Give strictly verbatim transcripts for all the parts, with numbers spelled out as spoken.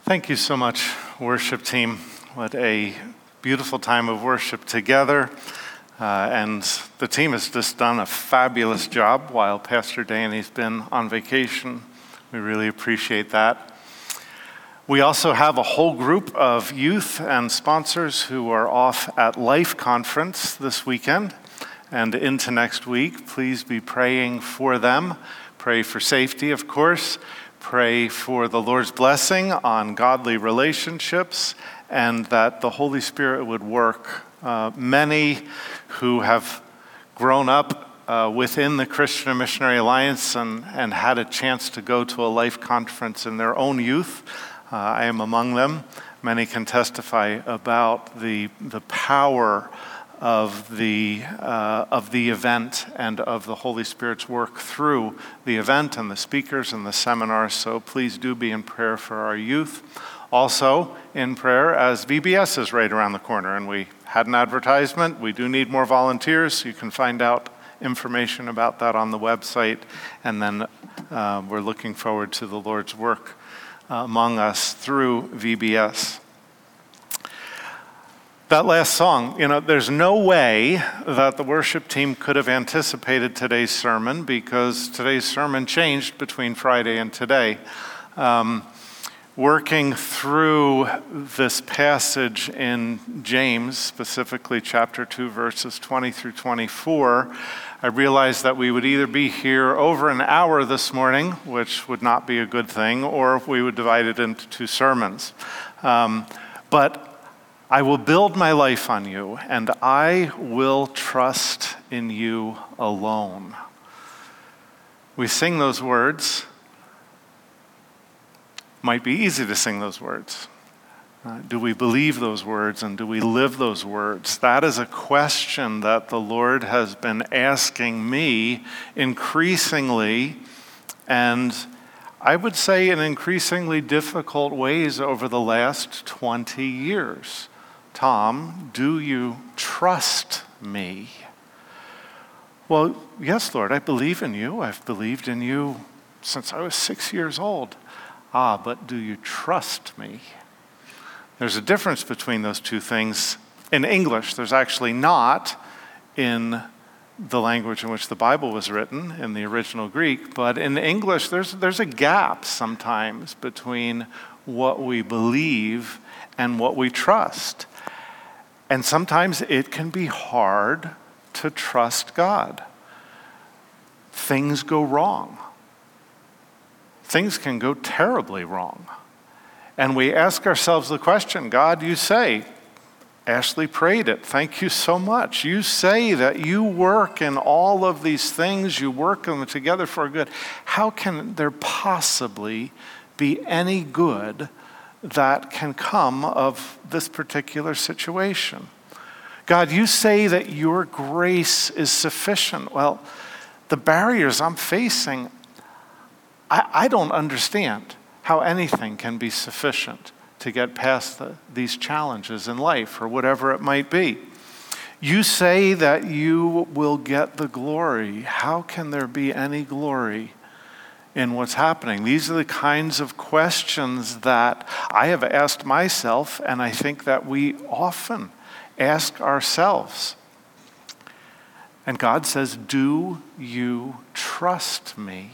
Thank you so much, worship team. What a beautiful time of worship together. Uh, and the team has just done a fabulous job while Pastor Danny's been on vacation. We really appreciate that. We also have a whole group of youth and sponsors who are off at Life Conference this weekend and into next week. Please be praying for them. Pray for safety, of course. Pray for the Lord's blessing on godly relationships and that the Holy Spirit would work. Uh, many who have grown up uh, within the Christian and Missionary Alliance and, and had a chance to go to a Life Conference in their own youth, uh, I am among them. Many can testify about the, the power of the uh, of the event and of the Holy Spirit's work through the event and the speakers and the seminars. So please do be in prayer for our youth. Also in prayer as V B S is right around the corner, and we had an advertisement. We do need more volunteers. You can find out information about that on the website. And then uh, we're looking forward to the Lord's work uh, among us through V B S. That last song, you know, there's no way that the worship team could have anticipated today's sermon because today's sermon changed between Friday and today. Um, working through this passage in James, specifically chapter two, verses twenty through twenty-four, I realized that we would either be here over an hour this morning, which would not be a good thing, or we would divide it into two sermons. Um, but I will build my life on you, and I will trust in you alone. We sing those words. Might be easy to sing those words. Uh, do we believe those words, and do we live those words? That is a question that the Lord has been asking me increasingly, and I would say in increasingly difficult ways over the last twenty years. Tom, do you trust me? Well, yes, Lord, I believe in you. I've believed in you since I was six years old. Ah, but do you trust me? There's a difference between those two things. In English, there's actually not in the language in which the Bible was written, in the original Greek, but in English, there's, there's a gap sometimes between what we believe and what we trust. And sometimes it can be hard to trust God. Things go wrong. Things can go terribly wrong. And we ask ourselves the question, God, you say, Ashley prayed it, thank you so much. You say that you work in all of these things, you work them together for good. How can there possibly be any good that can come of this particular situation? God, you say that your grace is sufficient. Well, the barriers I'm facing, I, I don't understand how anything can be sufficient to get past the, these challenges in life or whatever it might be. You say that you will get the glory. How can there be any glory in what's happening? These are the kinds of questions that I have asked myself, and I think that we often ask ourselves. And God says, do you trust me?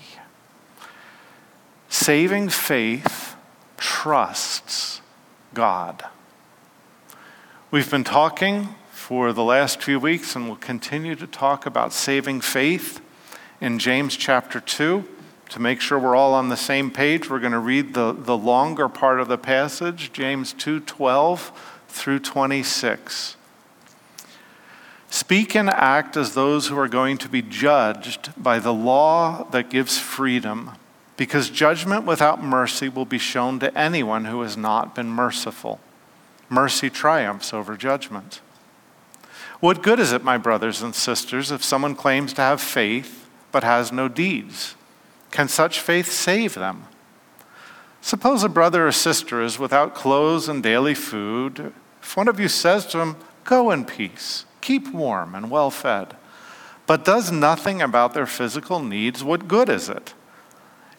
Saving faith trusts God. We've been talking for the last few weeks, and we'll continue to talk about saving faith in James chapter two. To make sure we're all on the same page, we're going to read the, the longer part of the passage, James two twelve through twenty-six. Speak and act as those who are going to be judged by the law that gives freedom, because judgment without mercy will be shown to anyone who has not been merciful. Mercy triumphs over judgment. What good is it, my brothers and sisters, if someone claims to have faith but has no deeds? Can such faith save them? Suppose a brother or sister is without clothes and daily food. If one of you says to him, go in peace, keep warm and well fed, but does nothing about their physical needs, what good is it?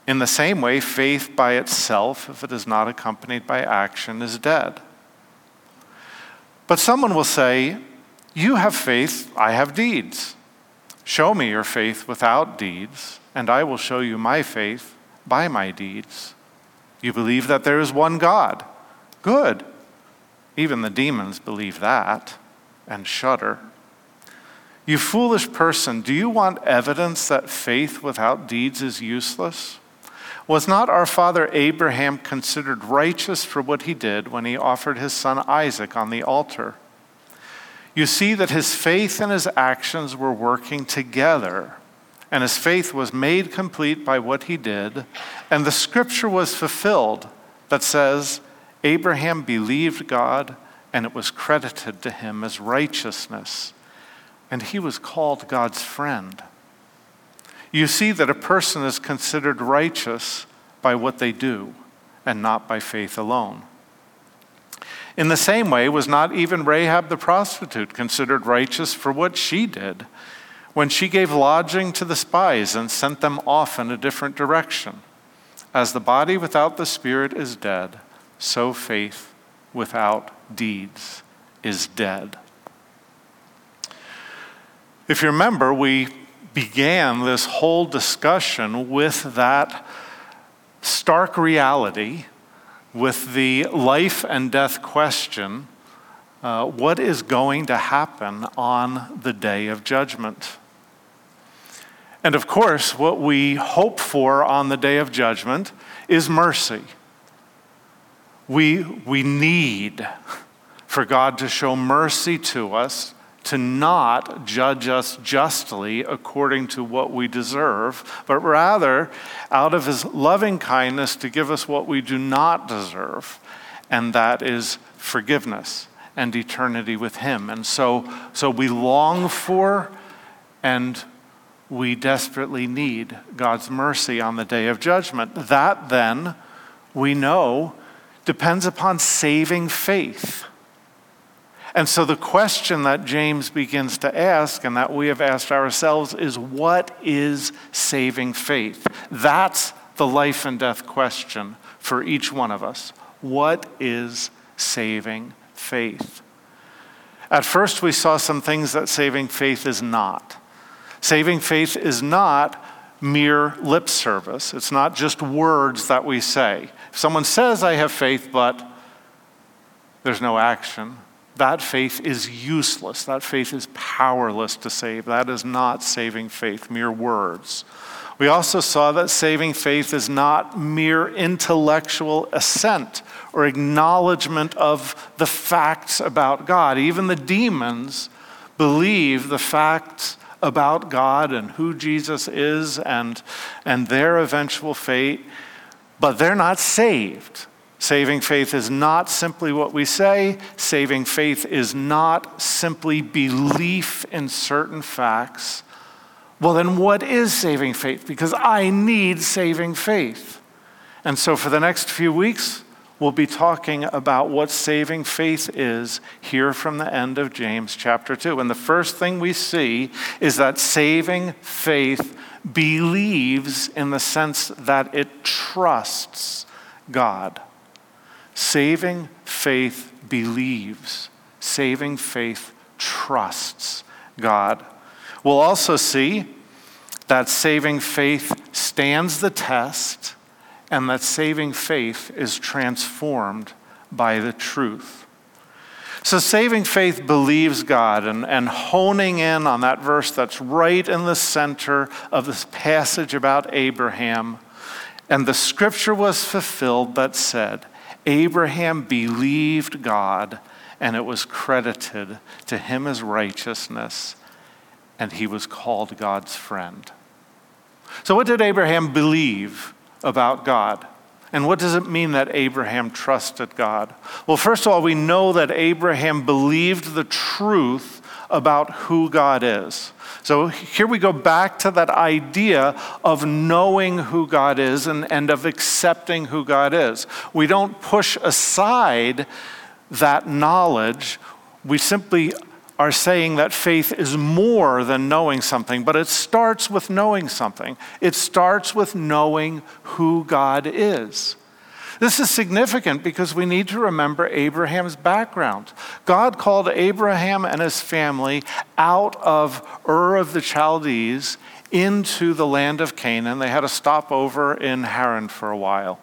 In the same way, faith by itself, if it is not accompanied by action, is dead. But someone will say, you have faith, I have deeds. Show me your faith without deeds, and I will show you my faith by my deeds. You believe that there is one God. Good. Even the demons believe that and shudder. You foolish person, do you want evidence that faith without deeds is useless? Was not our father Abraham considered righteous for what he did when he offered his son Isaac on the altar? You see that his faith and his actions were working together, and his faith was made complete by what he did, and the scripture was fulfilled that says, Abraham believed God, and it was credited to him as righteousness, and he was called God's friend. You see that a person is considered righteous by what they do, and not by faith alone. In the same way, was not even Rahab the prostitute considered righteous for what she did when she gave lodging to the spies and sent them off in a different direction? As the body without the spirit is dead, so faith without deeds is dead. If you remember, we began this whole discussion with that stark reality, with the life and death question, uh, what is going to happen on the day of judgment? And of course, what we hope for on the day of judgment is mercy. We, we need for God to show mercy to us, to not judge us justly according to what we deserve, but rather, out of his loving kindness, to give us what we do not deserve, and that is forgiveness and eternity with him. And so, so we long for and we desperately need God's mercy on the day of judgment. That then, we know, depends upon saving faith. And so the question that James begins to ask, and that we have asked ourselves, is what is saving faith? That's the life and death question for each one of us. What is saving faith? At first, we saw some things that saving faith is not. Saving faith is not mere lip service. It's not just words that we say. If someone says, I have faith, but there's no action, that faith is useless. That faith is powerless to save. That is not saving faith, mere words. We also saw that saving faith is not mere intellectual assent or acknowledgement of the facts about God. Even the demons believe the facts about God and who Jesus is and, and their eventual fate, but they're not saved. Saving faith is not simply what we say. Saving faith is not simply belief in certain facts. Well, then what is saving faith? Because I need saving faith. And so for the next few weeks, we'll be talking about what saving faith is here from the end of James chapter two. And the first thing we see is that saving faith believes in the sense that it trusts God. Saving faith believes. Saving faith trusts God. We'll also see that saving faith stands the test, and that saving faith is transformed by the truth. So saving faith believes God, and, and honing in on that verse that's right in the center of this passage about Abraham, and the scripture was fulfilled that said, Abraham believed God, and it was credited to him as righteousness, and he was called God's friend. So what did Abraham believe about God? And what does it mean that Abraham trusted God? Well, first of all, we know that Abraham believed the truth about who God is. So here we go back to that idea of knowing who God is and, and of accepting who God is. We don't push aside that knowledge. We simply are saying that faith is more than knowing something, but it starts with knowing something. It starts with knowing who God is. This is significant because we need to remember Abraham's background. God called Abraham and his family out of Ur of the Chaldees into the land of Canaan. They had a stopover in Haran for a while.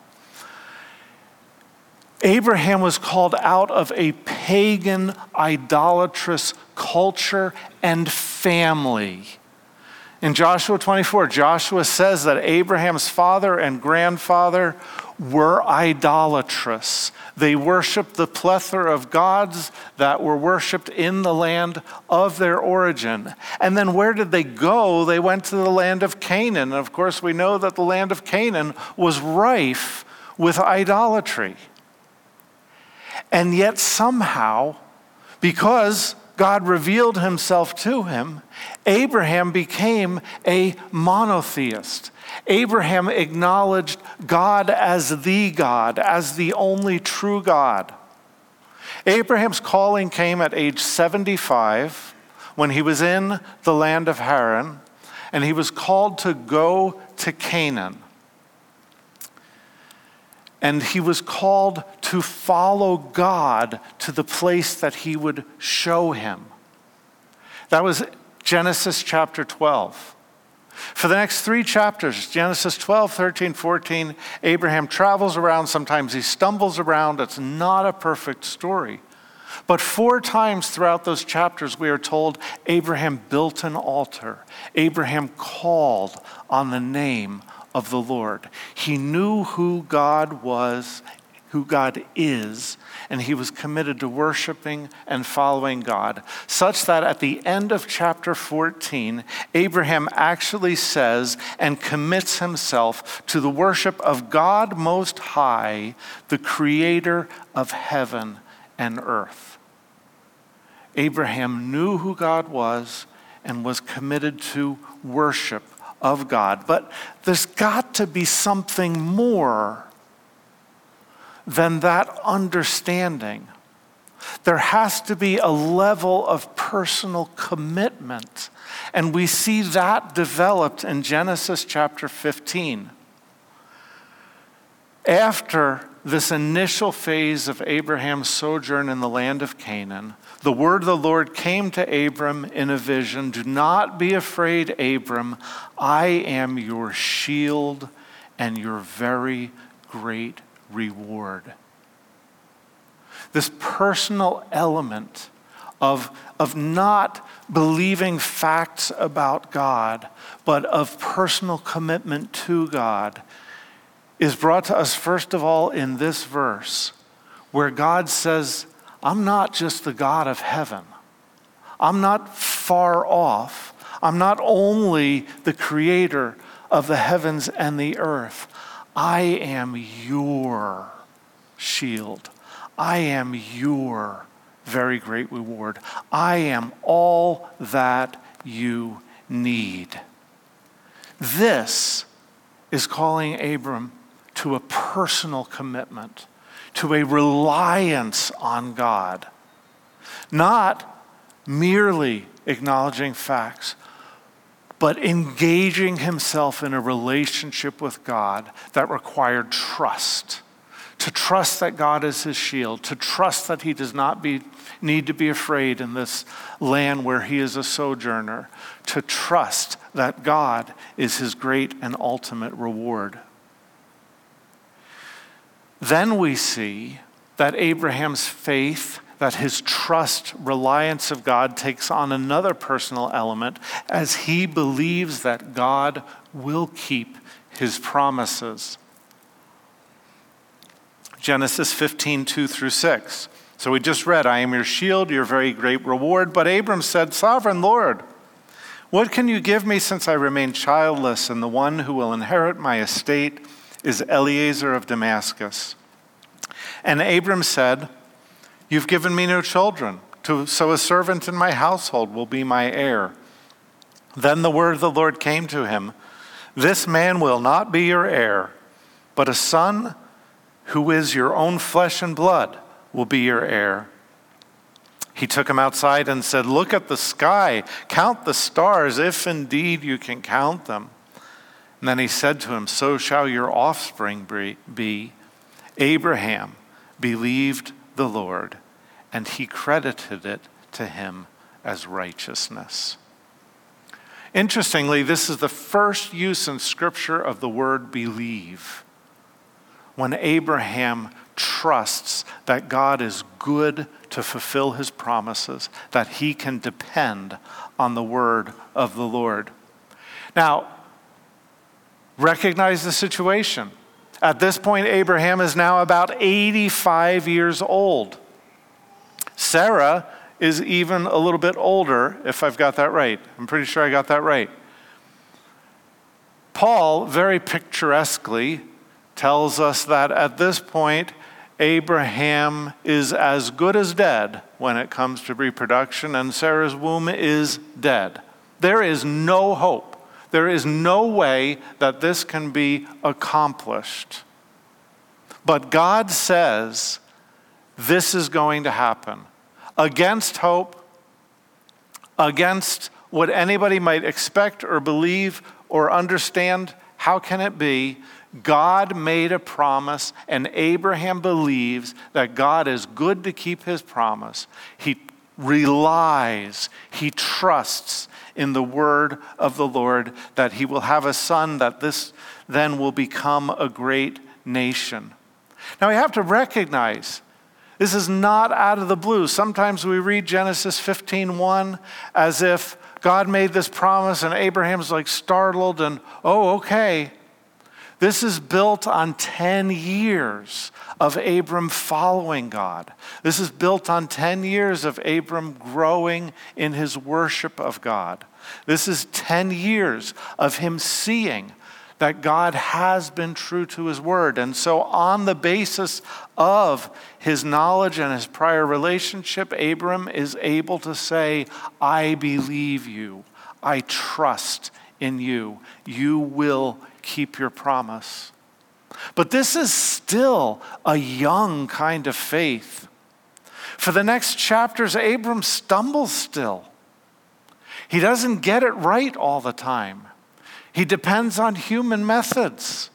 Abraham was called out of a pagan, idolatrous culture and family. In Joshua twenty-four, Joshua says that Abraham's father and grandfather were idolatrous. They worshiped the plethora of gods that were worshiped in the land of their origin. And then where did they go? They went to the land of Canaan. And of course, we know that the land of Canaan was rife with idolatry. And yet somehow, because God revealed himself to him, Abraham became a monotheist. Abraham acknowledged God as the God, as the only true God. Abraham's calling came at age seventy-five when he was in the land of Haran, and he was called to go to Canaan. And he was called to follow God to the place that he would show him. That was Genesis chapter twelve. For the next three chapters, Genesis twelve, thirteen, fourteen, Abraham travels around. Sometimes he stumbles around. It's not a perfect story. But four times throughout those chapters, we are told Abraham built an altar. Abraham called on the name of the Lord. He knew who God was, who God is, and he was committed to worshiping and following God, such that at the end of chapter fourteen, Abraham actually says and commits himself to the worship of God Most High, the creator of heaven and earth. Abraham knew who God was and was committed to worship of God. But there's got to be something more than that understanding. There has to be a level of personal commitment. And we see that developed in Genesis chapter fifteen. After this initial phase of Abraham's sojourn in the land of Canaan, the word of the Lord came to Abram in a vision. Do not be afraid, Abram. I am your shield and your very great reward. This personal element of, of not believing facts about God, but of personal commitment to God, is brought to us first of all in this verse, where God says, I'm not just the God of heaven. I'm not far off. I'm not only the creator of the heavens and the earth. I am your shield. I am your very great reward. I am all that you need. This is calling Abram to a personal commitment, to a reliance on God, not merely acknowledging facts, but engaging himself in a relationship with God that required trust. To trust that God is his shield, to trust that he does not be, need to be afraid in this land where he is a sojourner, to trust that God is his great and ultimate reward. Then we see that Abraham's faith, that his trust, reliance of God takes on another personal element as he believes that God will keep his promises. Genesis fifteen, two through six. So we just read, I am your shield, your very great reward. But Abram said, Sovereign Lord, what can you give me since I remain childless, and the one who will inherit my estate is Eliezer of Damascus? And Abram said, you've given me no children, so a servant in my household will be my heir. Then the word of the Lord came to him, this man will not be your heir, but a son who is your own flesh and blood will be your heir. He took him outside and said, "Look at the sky, count the stars, if indeed you can count them." And then he said to him, "So shall your offspring be." Abraham believed the Lord, and he credited it to him as righteousness. Interestingly, this is the first use in Scripture of the word believe. When Abraham trusts that God is good to fulfill his promises, that he can depend on the word of the Lord. Now, recognize the situation. At this point, Abraham is now about eighty-five years old. Sarah is even a little bit older, if I've got that right. I'm pretty sure I got that right. Paul, very picturesquely, tells us that at this point, Abraham is as good as dead when it comes to reproduction, and Sarah's womb is dead. There is no hope. There is no way that this can be accomplished. But God says this is going to happen. Against hope, against what anybody might expect or believe or understand, how can it be? God made a promise, and Abraham believes that God is good to keep his promise. He relies, he trusts in the word of the Lord that he will have a son, that this then will become a great nation. Now we have to recognize this is not out of the blue. Sometimes we read Genesis fifteen one as if God made this promise and Abraham's like startled and, oh, okay. This is built on ten years of Abram following God. This is built on ten years of Abram growing in his worship of God. This is ten years of him seeing that God has been true to his word. And so on the basis of his knowledge and his prior relationship, Abram is able to say, I believe you. I trust in you. You will keep your promise. But this is still a young kind of faith. For the next chapters, Abram stumbles still. He doesn't get it right all the time. He depends on human methods.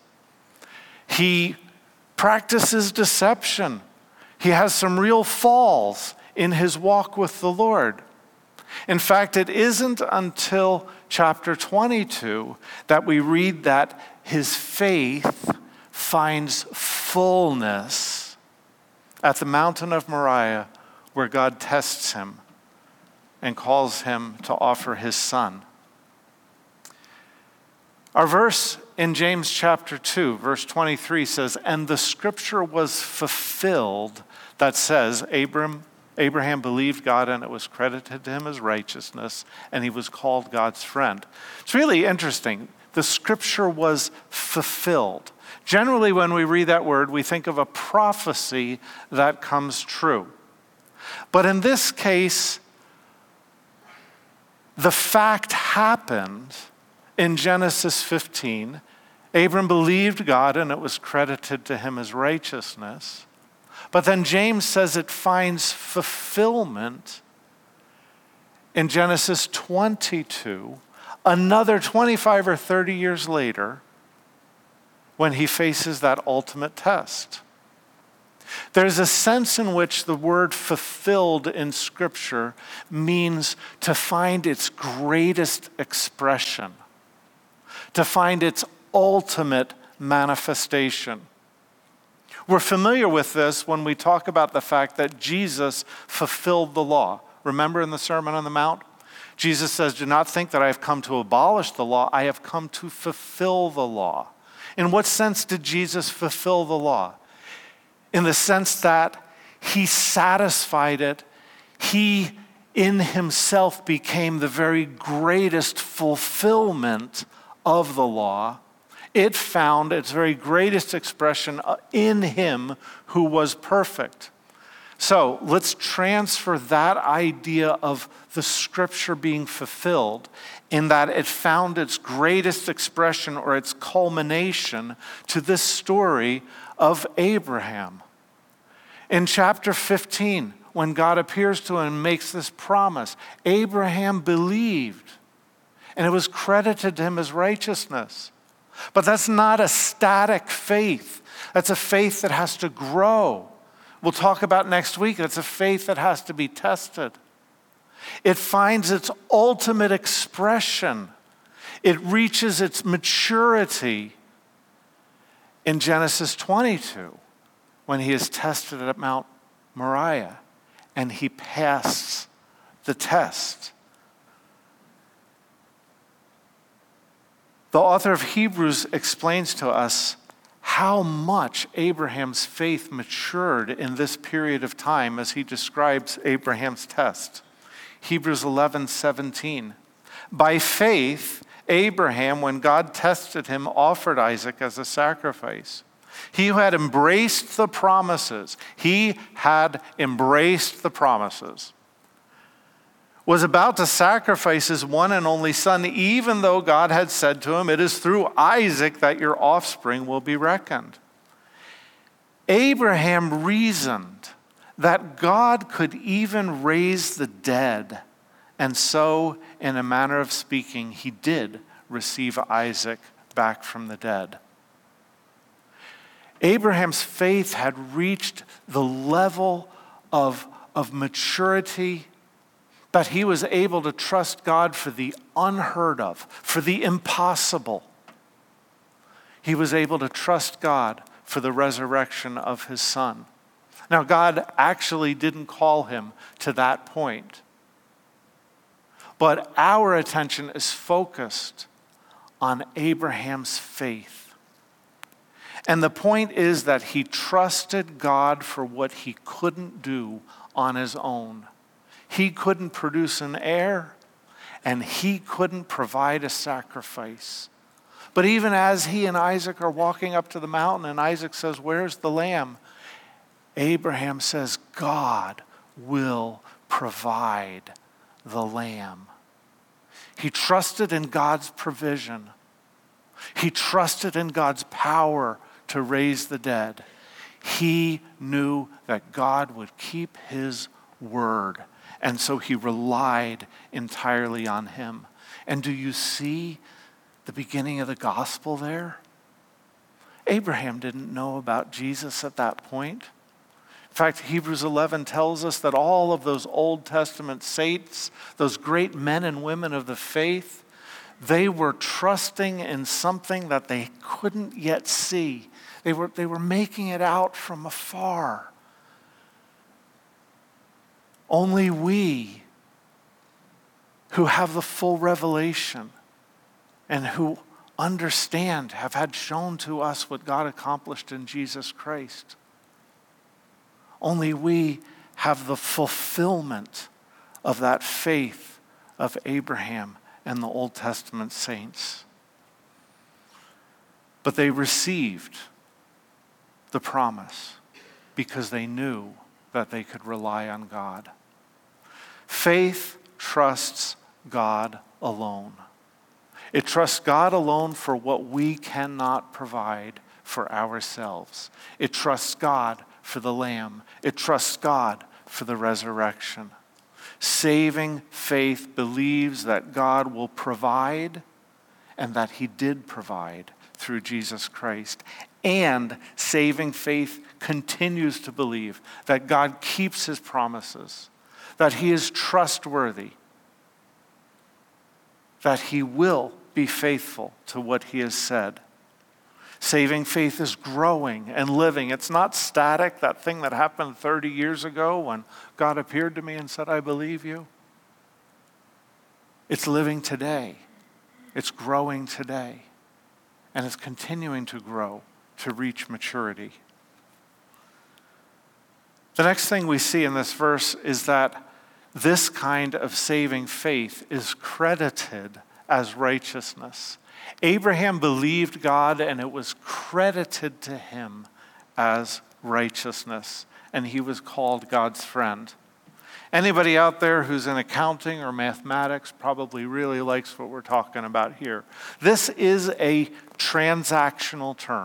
He practices deception. He has some real falls in his walk with the Lord. In fact, it isn't until chapter twenty-two that we read that his faith finds fullness at the mountain of Moriah, where God tests him and calls him to offer his son. Our verse in James chapter two, verse twenty-three says, "And the scripture was fulfilled that says, Abram, Abraham believed God and it was credited to him as righteousness, and he was called God's friend." It's really interesting. The scripture was fulfilled. Generally, when we read that word, we think of a prophecy that comes true. But in this case, the fact happened in Genesis fifteen. Abram believed God and it was credited to him as righteousness. But then James says it finds fulfillment in Genesis twenty-two, another twenty-five or thirty years later, when he faces that ultimate test. There's a sense in which the word fulfilled in Scripture means to find its greatest expression, to find its ultimate manifestation. We're familiar with this when we talk about the fact that Jesus fulfilled the law. Remember in the Sermon on the Mount? Jesus says, "Do not think that I have come to abolish the law. I have come to fulfill the law." In what sense did Jesus fulfill the law? In the sense that he satisfied it. He in himself became the very greatest fulfillment of the law. It found its very greatest expression in him who was perfect. So let's transfer that idea of the scripture being fulfilled in that it found its greatest expression or its culmination to this story of Abraham. In chapter fifteen, when God appears to him and makes this promise. Abraham believed, and it was credited to him as righteousness. But that's not a static faith. That's a faith that has to grow. We'll talk about next week. That's a faith that has to be tested. It finds its ultimate expression. It reaches its maturity in Genesis twenty-two, when he is tested at Mount Moriah, and he passed the test. The author of Hebrews explains to us how much Abraham's faith matured in this period of time as he describes Abraham's test. Hebrews eleven seventeen. By faith, Abraham, when God tested him, offered Isaac as a sacrifice. He who had embraced the promises, he had embraced the promises, was about to sacrifice his one and only son, even though God had said to him, "It is through Isaac that your offspring will be reckoned." Abraham reasoned that God could even raise the dead, and so, in a manner of speaking, he did receive Isaac back from the dead. Abraham's faith had reached the level of, of maturity that he was able to trust God for the unheard of, for the impossible. He was able to trust God for the resurrection of his son. Now, God actually didn't call him to that point. But our attention is focused on Abraham's faith. And the point is that he trusted God for what he couldn't do on his own. He couldn't produce an heir, and he couldn't provide a sacrifice. But even as he and Isaac are walking up to the mountain, and Isaac says, "Where's the lamb?" Abraham says, "God will provide the lamb." He trusted in God's provision. He trusted in God's power to raise the dead. He knew that God would keep his word, and so he relied entirely on him. And do you see the beginning of the gospel there? Abraham didn't know about Jesus at that point. In fact, Hebrews eleven tells us that all of those Old Testament saints, those great men and women of the faith, they were trusting in something that they couldn't yet see. They were, they were making it out from afar. Only we, who have the full revelation and who understand, have had shown to us what God accomplished in Jesus Christ. Only we have the fulfillment of that faith of Abraham and the Old Testament saints. But they received the promise because they knew that they could rely on God. Faith trusts God alone. It trusts God alone for what we cannot provide for ourselves. It trusts God for the Lamb. It trusts God for the resurrection. Saving faith believes that God will provide and that he did provide through Jesus Christ. And saving faith continues to believe that God keeps his promises, that he is trustworthy, that he will be faithful to what he has said. Saving faith is growing and living. It's not static, that thing that happened thirty years ago when God appeared to me and said, "I believe you." It's living today. It's growing today. And it's continuing to grow to reach maturity. The next thing we see in this verse is that this kind of saving faith is credited as righteousness. Abraham believed God, and it was credited to him as righteousness, and he was called God's friend. Anybody out there who's in accounting or mathematics probably really likes what we're talking about here. This is a transactional term.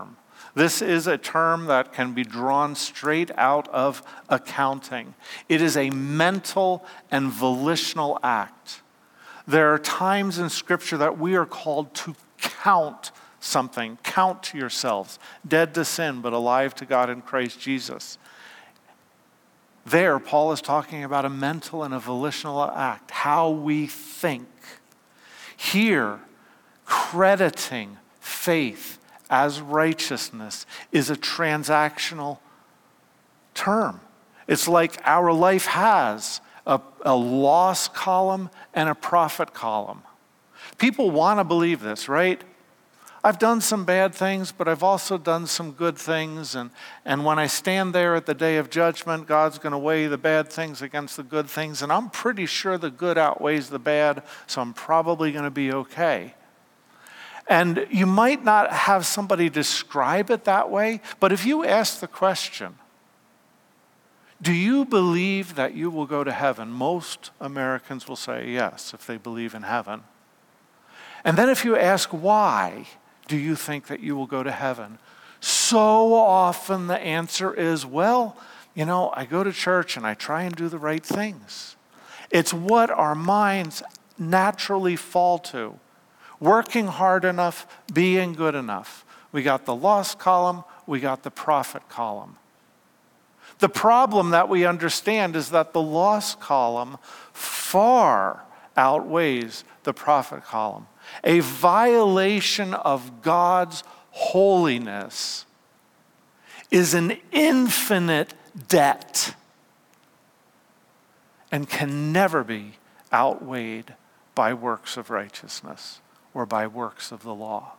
This is a term that can be drawn straight out of accounting. It is a mental and volitional act. There are times in Scripture that we are called to count something. Count to yourselves, dead to sin, but alive to God in Christ Jesus. There, Paul is talking about a mental and a volitional act, how we think. Here, crediting faith as righteousness is a transactional term. It's like our life has a, a loss column and a profit column. People want to believe this, right? I've done some bad things, but I've also done some good things. And, and when I stand there at the day of judgment, God's going to weigh the bad things against the good things. And I'm pretty sure the good outweighs the bad, so I'm probably going to be okay. And you might not have somebody describe it that way, but if you ask the question, do you believe that you will go to heaven? Most Americans will say yes, if they believe in heaven. And then if you ask why, do you think that you will go to heaven? So often the answer is, well, you know, I go to church and I try and do the right things. It's what our minds naturally fall to. Working hard enough, being good enough. We got the loss column, we got the profit column. The problem that we understand is that the loss column far outweighs the profit column. A violation of God's holiness is an infinite debt and can never be outweighed by works of righteousness or by works of the law.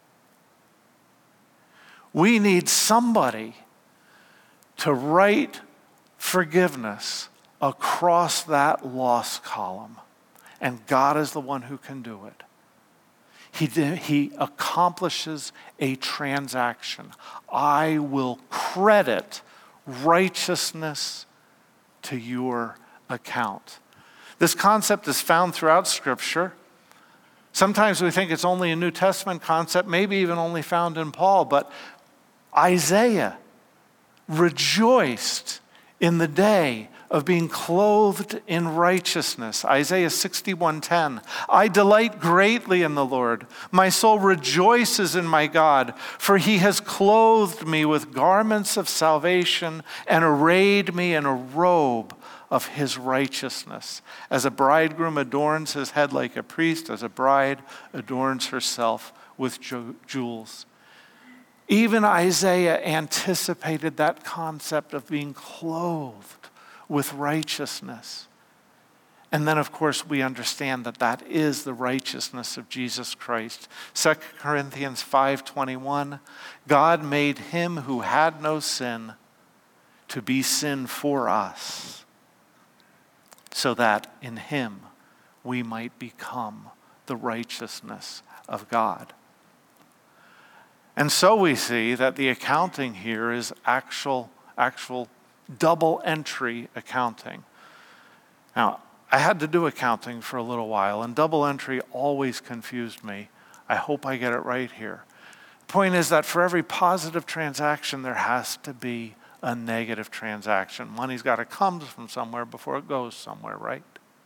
We need somebody to write forgiveness across that loss column, and God is the one who can do it. He, he accomplishes a transaction. I will credit righteousness to your account. This concept is found throughout Scripture. Sometimes we think it's only a New Testament concept, maybe even only found in Paul, but Isaiah rejoiced in the day of being clothed in righteousness. Isaiah sixty-one ten. I delight greatly in the Lord. My soul rejoices in my God, for he has clothed me with garments of salvation and arrayed me in a robe of his righteousness. As a bridegroom adorns his head like a priest, as a bride adorns herself with jewels. Even Isaiah anticipated that concept of being clothed with righteousness. And then, of course, we understand that that is the righteousness of Jesus Christ. Second Corinthians five twenty-one, God made him who had no sin to be sin for us, so that in him we might become the righteousness of God. And so we see that the accounting here is actual, actual double entry accounting. Now, I had to do accounting for a little while, and double entry always confused me. I hope I get it right here. The point is that for every positive transaction, there has to be a negative transaction. Money's got to come from somewhere before it goes somewhere, right?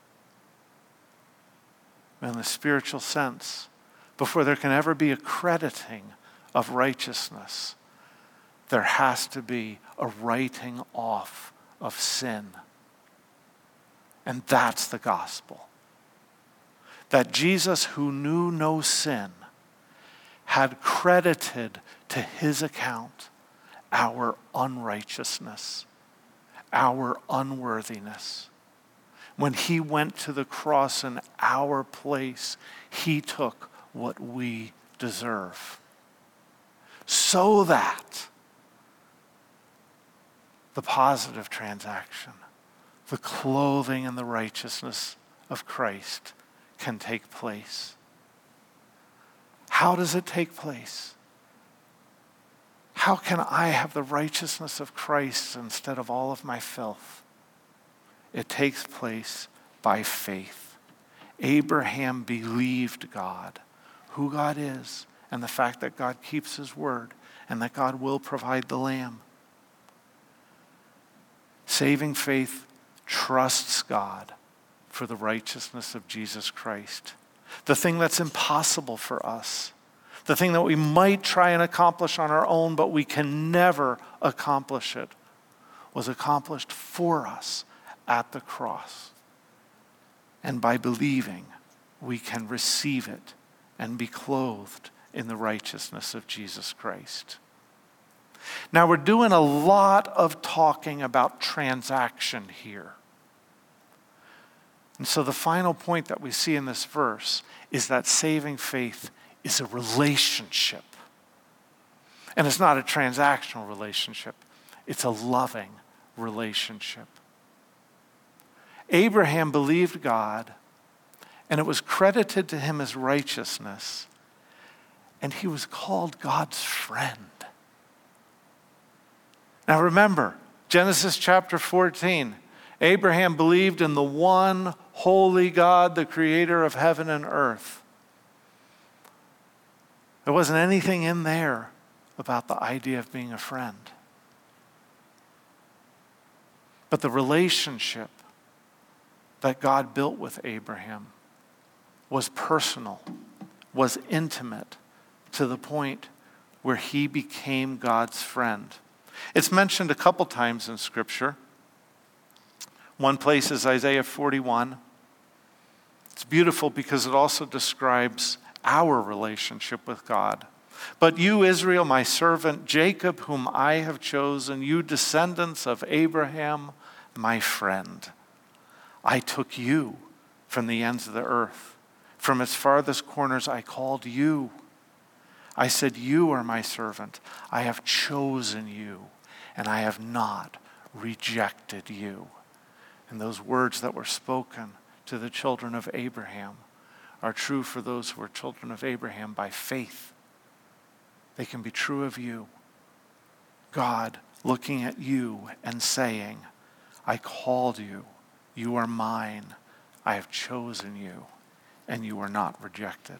In the spiritual sense, before there can ever be a crediting of righteousness, there has to be a writing off of sin. And that's the gospel. That Jesus, who knew no sin, had credited to his account our unrighteousness, our unworthiness. When he went to the cross in our place, he took what we deserve. So that the positive transaction, the clothing and the righteousness of Christ can take place. How does it take place? How can I have the righteousness of Christ instead of all of my filth? It takes place by faith. Abraham believed God, who God is, and the fact that God keeps his word. and that God will provide the lamb. Saving faith trusts God for the righteousness of Jesus Christ. The thing that's impossible for us, the thing that we might try and accomplish on our own, but we can never accomplish it, was accomplished for us at the cross. And by believing, we can receive it and be clothed in the righteousness of Jesus Christ. Now, we're doing a lot of talking about transaction here. And so the final point that we see in this verse is that saving faith is a relationship. And it's not a transactional relationship. It's a loving relationship. Abraham believed God, and it was credited to him as righteousness, and he was called God's friend. Now remember, Genesis chapter fourteen, Abraham believed in the one holy God, the creator of heaven and earth. There wasn't anything in there about the idea of being a friend. But the relationship that God built with Abraham was personal, was intimate, to the point where he became God's friend. It's mentioned a couple times in Scripture. One place is Isaiah forty-one. It's beautiful because it also describes our relationship with God. But you, Israel, my servant, Jacob, whom I have chosen, you descendants of Abraham, my friend. I took you from the ends of the earth. From its farthest corners I called you. I said, you are my servant. I have chosen you, and I have not rejected you. And those words that were spoken to the children of Abraham are true for those who are children of Abraham by faith. They can be true of you. God looking at you and saying, I called you. You are mine. I have chosen you, and you are not rejected.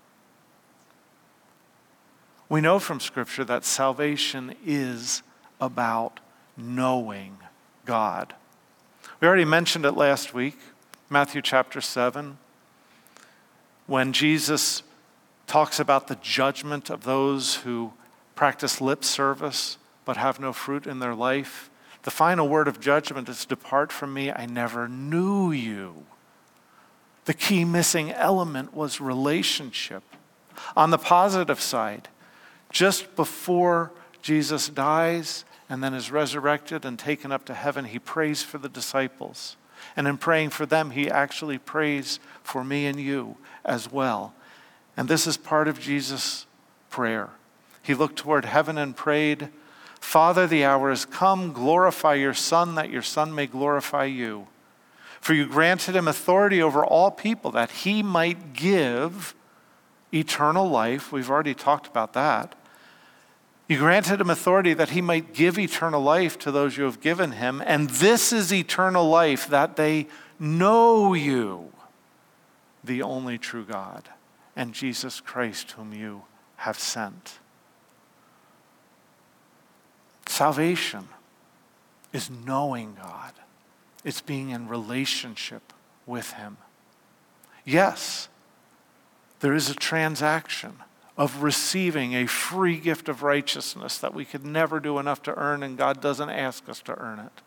We know from Scripture that salvation is about knowing God. We already mentioned it last week, Matthew chapter seven, when Jesus talks about the judgment of those who practice lip service but have no fruit in their life. The final word of judgment is, depart from me, I never knew you. The key missing element was relationship. On the positive side, just before Jesus dies and then is resurrected and taken up to heaven, he prays for the disciples. And in praying for them, he actually prays for me and you as well. And this is part of Jesus' prayer. He looked toward heaven and prayed, Father, the hour is come, glorify your Son, that your Son may glorify you. For you granted him authority over all people, that he might give eternal life. We've already talked about that. You granted him authority that he might give eternal life to those you have given him. And this is eternal life, that they know you, the only true God, and Jesus Christ whom you have sent. Salvation is knowing God. It's being in relationship with him. Yes, there is a transaction of receiving a free gift of righteousness that we could never do enough to earn, and God doesn't ask us to earn it.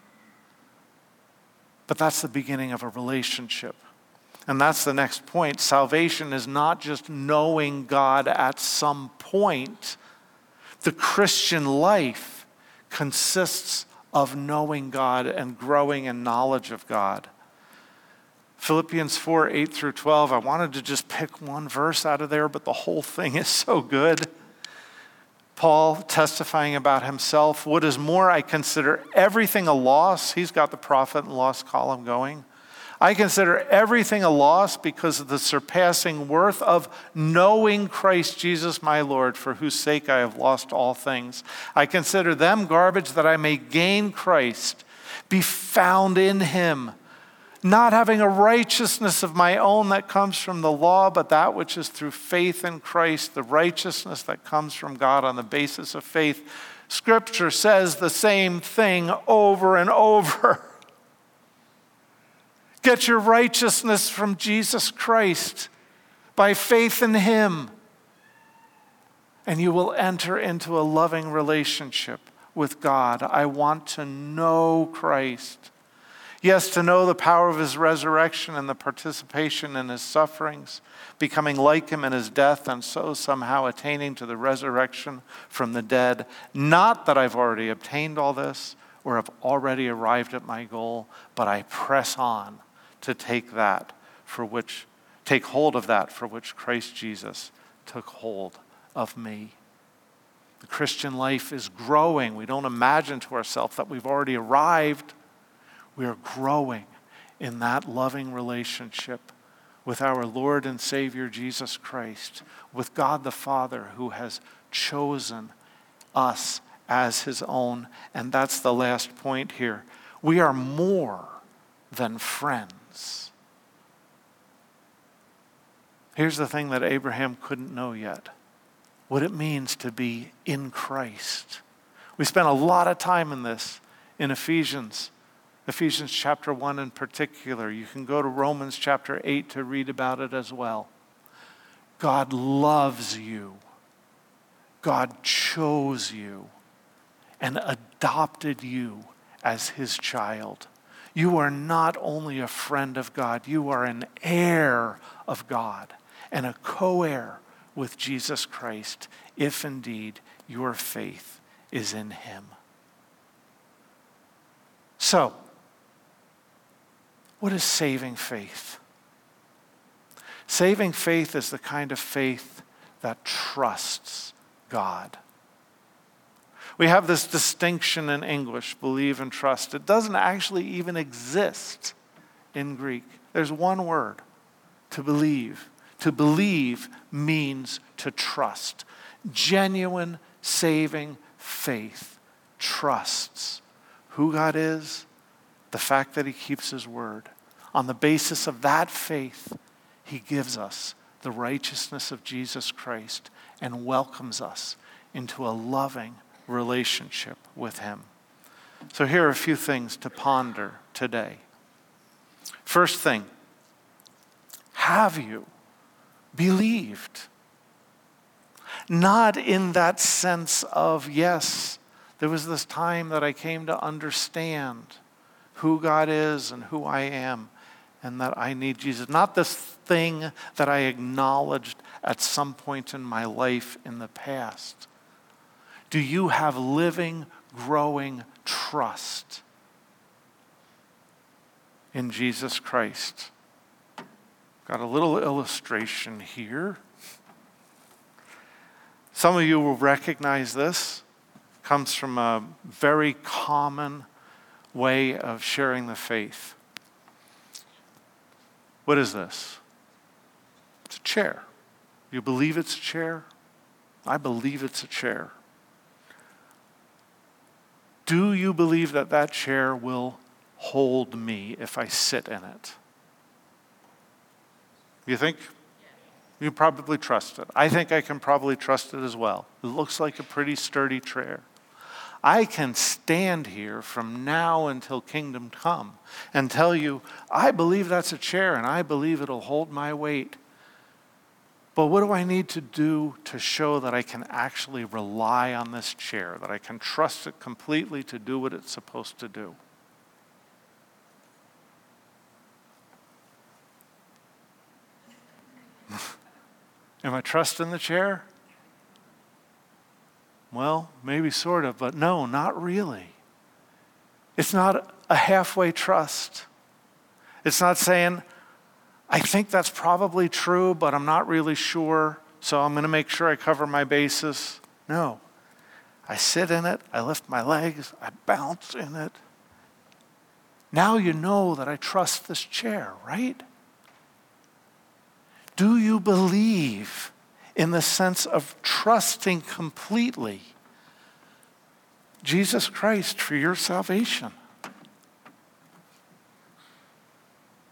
But that's the beginning of a relationship. And that's the next point. Salvation is not just knowing God at some point. The Christian life consists of knowing God and growing in knowledge of God. Philippians four, eight through twelve, I wanted to just pick one verse out of there, but the whole thing is so good. Paul testifying about himself, what is more, I consider everything a loss. He's got the profit and loss column going. I consider everything a loss because of the surpassing worth of knowing Christ Jesus my Lord, for whose sake I have lost all things. I consider them garbage that I may gain Christ, be found in him, not having a righteousness of my own that comes from the law, but that which is through faith in Christ, the righteousness that comes from God on the basis of faith. Scripture says the same thing over and over. Get your righteousness from Jesus Christ by faith in him, and you will enter into a loving relationship with God. I want to know Christ. Yes, to know the power of his resurrection and the participation in his sufferings, becoming like him in his death, and so somehow attaining to the resurrection from the dead. Not that I've already obtained all this or have already arrived at my goal, but I press on to take that for which, take hold of that for which Christ Jesus took hold of me. The Christian life is growing. We don't imagine to ourselves that we've already arrived. We are growing in that loving relationship with our Lord and Savior Jesus Christ, with God the Father who has chosen us as his own. And that's the last point here. We are more than friends. Here's the thing that Abraham couldn't know yet: what it means to be in Christ. We spent a lot of time in this in Ephesians. Ephesians chapter one in particular. You can go to Romans chapter eight to read about it as well. God loves you. God chose you and adopted you as his child. You are not only a friend of God, you are an heir of God and a co-heir with Jesus Christ, if indeed your faith is in him. So, what is saving faith? Saving faith is the kind of faith that trusts God. We have this distinction in English, believe and trust. It doesn't actually even exist in Greek. There's one word, to believe. To believe means to trust. Genuine saving faith trusts who God is, the fact that he keeps his word. On the basis of that faith, he gives us the righteousness of Jesus Christ and welcomes us into a loving relationship with him. So here are a few things to ponder today. First thing, have you believed? Not in that sense of, yes, there was this time that I came to understand who God is and who I am and that I need Jesus. Not this thing that I acknowledged at some point in my life in the past. Do you have living, growing trust in Jesus Christ? Got a little illustration here. Some of you will recognize this. It comes from a very common way of sharing the faith. What is this? It's a chair. You believe it's a chair? I believe it's a chair. Do you believe that that chair will hold me if I sit in it? You think? You probably trust it. I think I can probably trust it as well. It looks like a pretty sturdy chair. I can stand here from now until kingdom come and tell you, I believe that's a chair and I believe it'll hold my weight. But what do I need to do to show that I can actually rely on this chair, that I can trust it completely to do what it's supposed to do? Am I trusting the chair? Well, maybe sort of, but no, not really. It's not a halfway trust. It's not saying, I think that's probably true, but I'm not really sure, so I'm going to make sure I cover my bases. No. I sit in it, I lift my legs, I bounce in it. Now you know that I trust this chair, right? Do you believe in the sense of trusting completely Jesus Christ for your salvation?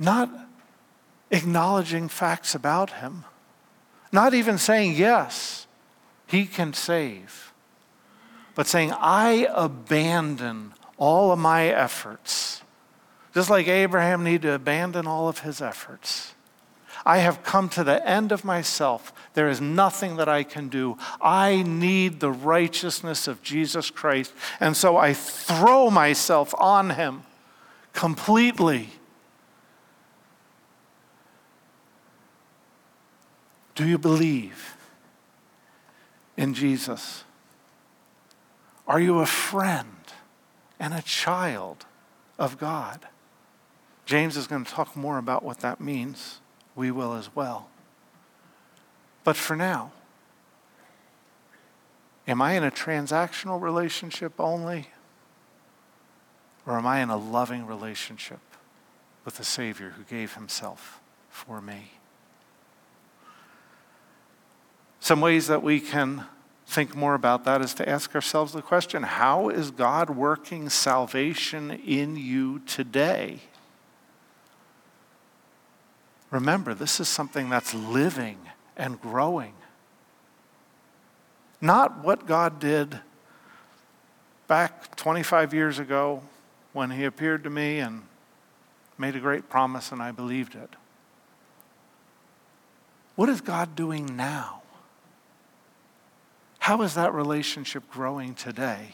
not acknowledging facts about him, not even saying, yes, he can save, but saying, I abandon all of my efforts. Just like Abraham needed to abandon all of his efforts. I have come to the end of myself. There is nothing that I can do. I need the righteousness of Jesus Christ. And so I throw myself on him completely. Do you believe in Jesus? Are you a friend and a child of God? James is going to talk more about what that means. We will as well. But for now, am I in a transactional relationship only? Or am I in a loving relationship with the Savior who gave himself for me? Some ways that we can think more about that is to ask ourselves the question, how is God working salvation in you today? Remember, this is something that's living and growing. Not what God did back twenty-five years ago when he appeared to me and made a great promise and I believed it. What is God doing now? How is that relationship growing today?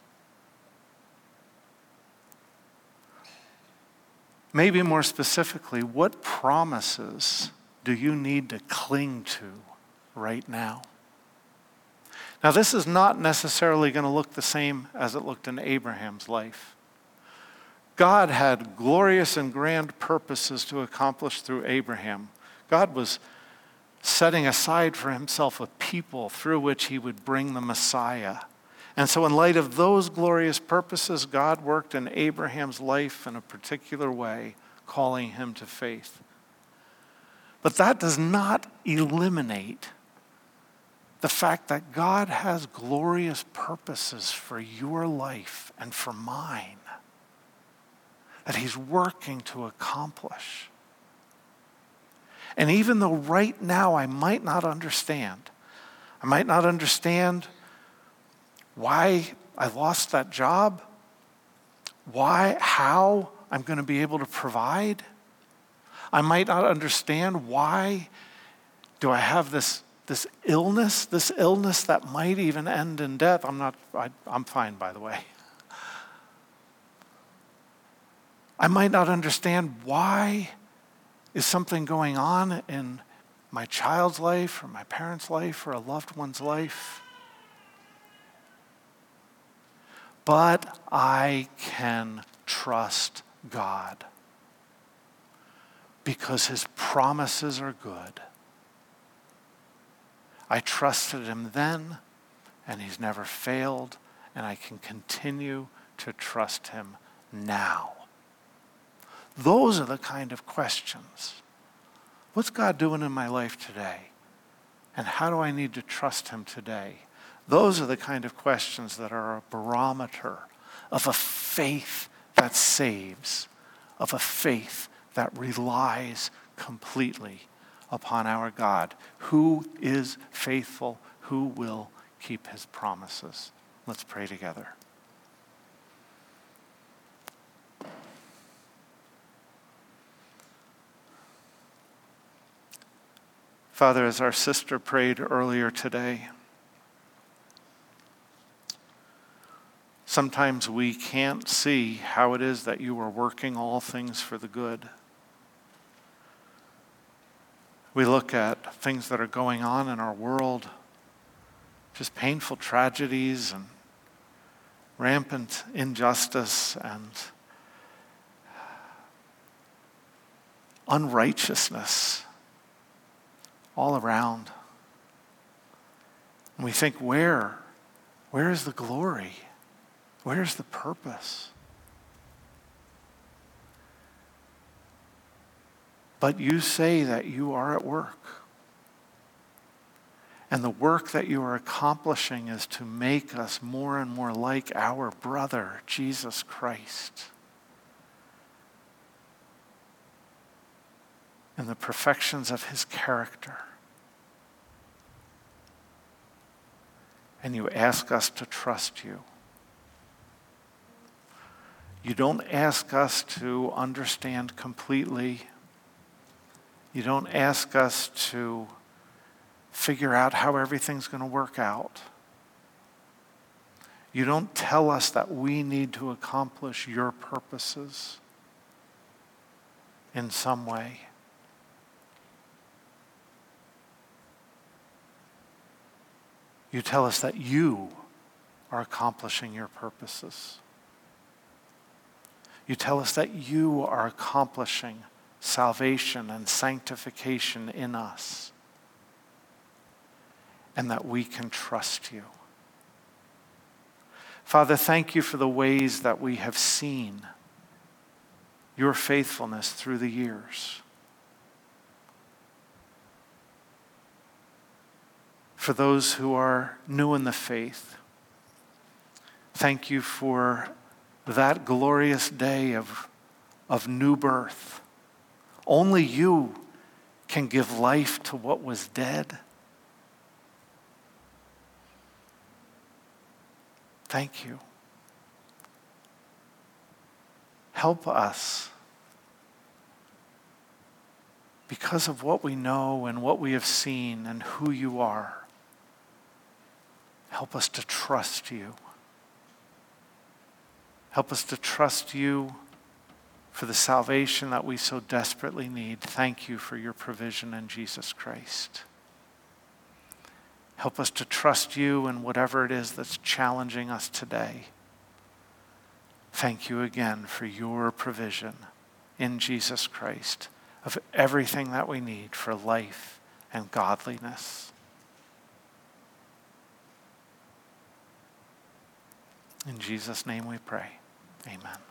Maybe more specifically, what promises do you need to cling to right now? Now, this is not necessarily going to look the same as it looked in Abraham's life. God had glorious and grand purposes to accomplish through Abraham. God was setting aside for himself a people through which he would bring the Messiah. And so in light of those glorious purposes, God worked in Abraham's life in a particular way, calling him to faith. But that does not eliminate the fact that God has glorious purposes for your life and for mine, that he's working to accomplish. And even though right now I might not understand, I might not understand why I lost that job, why, how I'm going to be able to provide. I might not understand why do I have this, this illness, this illness that might even end in death. I'm not, I, I'm fine, by the way. I might not understand why is something going on in my child's life or my parents' life or a loved one's life. But I can trust God because his promises are good. I trusted him then, and he's never failed, and I can continue to trust him now. Those are the kind of questions. What's God doing in my life today? And how do I need to trust him today? Those are the kind of questions that are a barometer of a faith that saves, of a faith that relies completely upon our God, who is faithful, who will keep his promises. Let's pray together. Father, as our sister prayed earlier today, sometimes we can't see how it is that you are working all things for the good. We look at things that are going on in our world, just painful tragedies and rampant injustice and unrighteousness all around. And we think, where? Where is the glory? Where's the purpose? But you say that you are at work. And the work that you are accomplishing is to make us more and more like our brother, Jesus Christ. in the perfections of his character. And you ask us to trust you. You don't ask us to understand completely. You don't ask us to figure out how everything's going to work out. You don't tell us that we need to accomplish your purposes in some way. You tell us that you are accomplishing your purposes. You tell us that you are accomplishing salvation and sanctification in us, and that we can trust you. Father, thank you for the ways that we have seen your faithfulness through the years. For those who are new in the faith, thank you for that glorious day of, of new birth. Only you can give life to what was dead. Thank you. Help us, because of what we know and what we have seen and who you are, help us to trust you. Help us to trust you for the salvation that we so desperately need. Thank you for your provision in Jesus Christ. Help us to trust you in whatever it is that's challenging us today. Thank you again for your provision in Jesus Christ of everything that we need for life and godliness. In Jesus' name we pray. Amen.